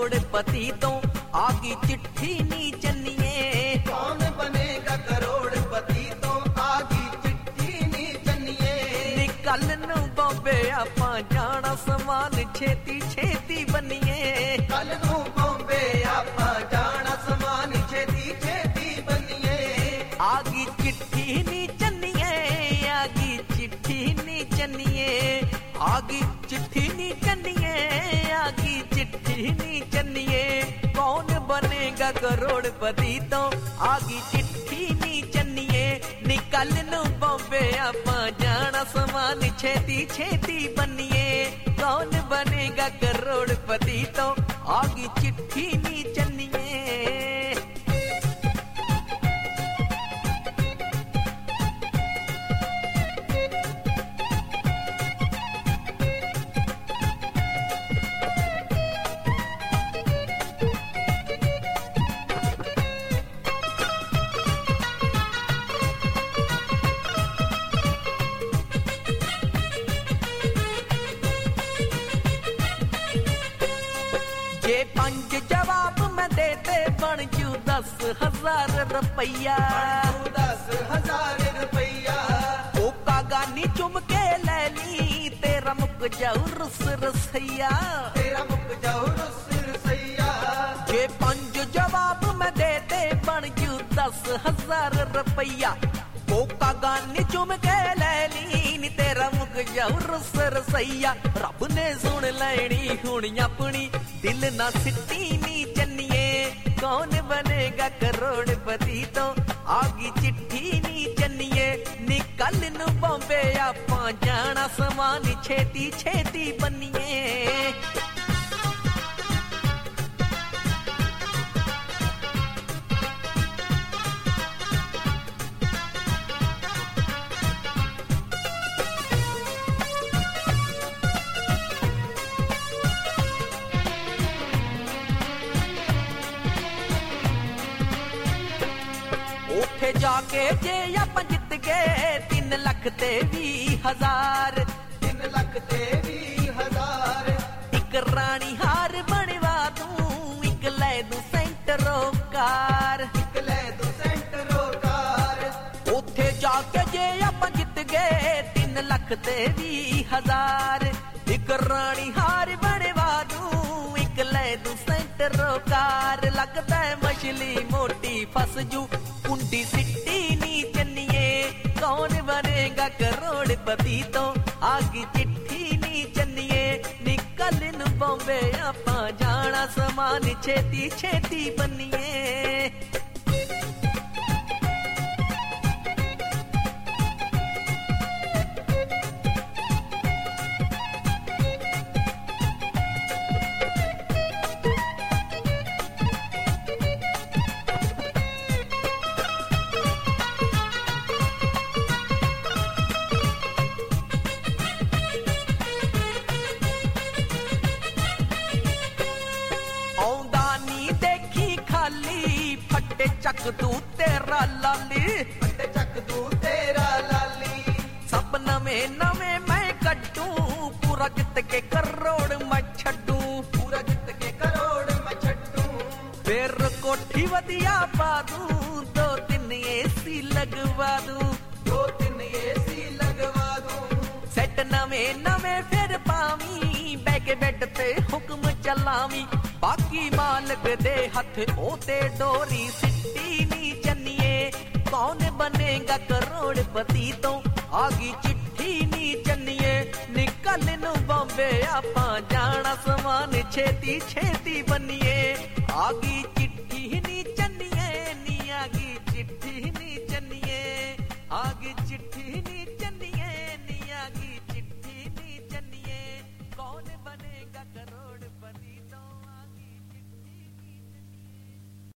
करोड़पति तो आगी चिट्ठी नी चन्निए। कौन बनेगा करोड़पति तो आगी चिट्ठी नी चन्निए। निकल नू बॉम्बे आपां जाना समान छेती छेती बनिए। कल नू बॉम्बे आपां जाना समान छेती छेती बनिए। आगी चिट्ठी नी चन्निए, आगी चिट्ठी नी चन्निए, आगी चिट्ठी नी चन्निए, आगी चिट्ठी नी चन्निए। कौन बनेगा करोड़पति तो आगी चिट्ठी नी चन्निए। निकल नू बॉम्बे आपां जाना समान छेती छेती बनिए। कौन बनेगा करोड़पति तो आगी चिट्ठी नी चन्निए। जे 5 जवाब मैं देते बन जू 10,000 रुपया। 10,000 रुपया। ओ कागानी चुम के ले ली तेरा मुक जाऊ रुस रसैया। तेरा मुक जाऊ रुस रसैया। जे 5 जवाब मैं देते बन जू 10,000 रुपया। ओ कागानी चुम के ले ली तेरा मुक जाऊ रुस रसैया। रब ने सुन लैनी हुण अपनी दिल ना सिट्टी नी चन्निए। कौन बनेगा करोड़पति तो आगी चिट्ठी नी चन्निए। निकल नू बॉम्बे आपां जाना समान छेती छेती बनिए। उठे जाके जे आपां जित गए 3 लाख ते 20,000। 3 लाख ते 20,000। एक रानी हार बनवा दूं, एक ले दूं सेंटरो कार। एक ले दूं सेंटरो कार। उठे जाके जे आपां जित गए 3 लाख ते 20,000। एक रानी हार बनवा दूं, एक ले दूं सेंटरो कार। लगता है मछली मोटी फंस जू कुंडी सिट्टी नी चन्निए। कौन बनेगा करोड़पति तो आगी चिट्ठी नी चन्निए। निकल नू बॉम्बे आपां जाना समान छेती छेती बनिए। फटे चक दू तेरा लाली। फटे चक दू तेरा लाली। सब नवे नवे मैं कटू पूरा जित के करोड़ मैं छड्डू। पूरा जित के करोड़ मैं छड्डू। फिर कोठी वधिया पा दूं 2-3 AC लगवा दूं। 2-3 AC लगवा दूं। सेट नवे नवे फिर पावी बैके बेड पे हुक्म चलावी। बाकी मालक दे हथ ओते डोरी सिट्टी नी चन्निए। कौन बनेगा करोड़पति तो आगी चिट्ठी नी चन्निए। निकल नू बॉम्बे आपां जाना समान छेती छेती बनिए। आगी